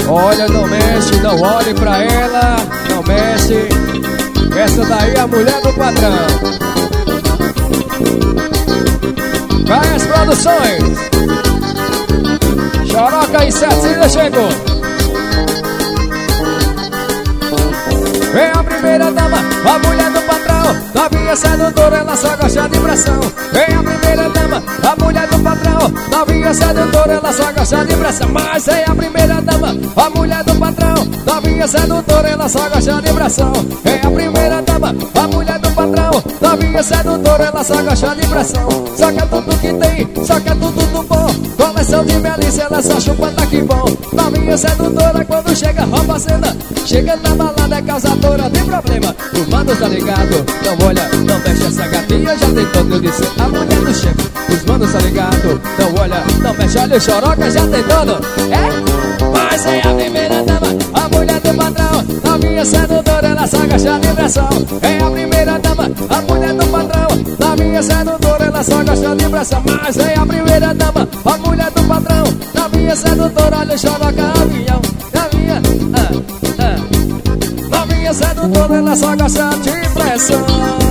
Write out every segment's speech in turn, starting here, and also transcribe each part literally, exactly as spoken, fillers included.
Olha, não mexe, não olhe pra ela, não mexe. Essa daí é a mulher do patrão. Vai as produções. Choroca e Cecília chegou. Vem a primeira dama, a mulher do patrão. Novinha sedutora, ela só gosta de pressão. Vem a primeira dama, a mulher do patrão. Novinha sedutora, ela só gosta de pressão. Mas vem a primeira dama, a mulher do patrão. Novinha sedutora, ela só gosta de pressão. Vem a primeira dama, a mulher do patrão. Novinha sedutora, ela só gosta de pressão. Só quer tudo que tem, só quer tudo do bom. Coleção de melícia, ela só chupa, tá que bom. Novinha sedutora, quando chega, rouba a cena. Chega na balada, é causadora de problema. Os manos tá ligado, não olha, não mexe essa gatinha. Já tem todo, eu disse, a mulher do chefe. Os manos tá ligado, não olha, não mexe. Olha o Choroca, já tem todo. É? Mas é a primeira dama, a mulher do patrão. Novinha sedutora, ela só gosta de pressão. É a primeira dama, a mulher do patrão. Novinha sedutora, ela só gosta de pressão. Mas é a primeira dama, a mulher do patrão. Novinha sedutora, olha o Choroca, avião. Novinha, ah, ah. Novinha sedutora, ela só gosta de pressão.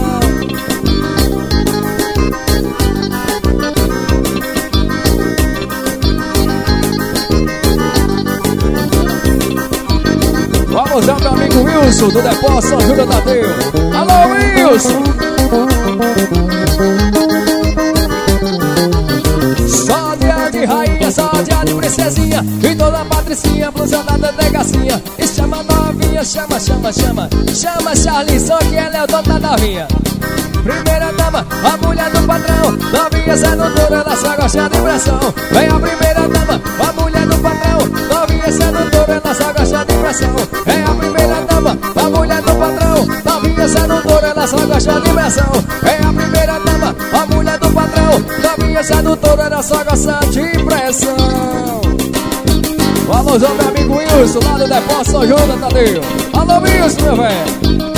Vamos ao meu amigo Wilson, do Depósito São Júlio Tadeu. Alô, Wilson! Só dia de rainha, só dia de princesinha. E toda a patricinha, blusa da delegacia. E chama novinha, chama, chama, chama. Chama Charlie, só que ela é o dono da novinha. Primeira dama, a mulher do patrão. Novinha sedutora, ela só gosta de pressão. Vem a primeira dama, a mulher do patrão. Novinha sedutora, ela só gosta de pressão. Vem a primeira dama, a mulher do patrão. Novinha sedutora, ela só gosta de pressão. Vem a primeira dama, a mulher do patrão. Novinha sedutora, ela só gosta de pressão. Vamos ao meu amigo Wilson, lá do Depósito São Júlio Tadeu. Alô, Wilson, meu velho.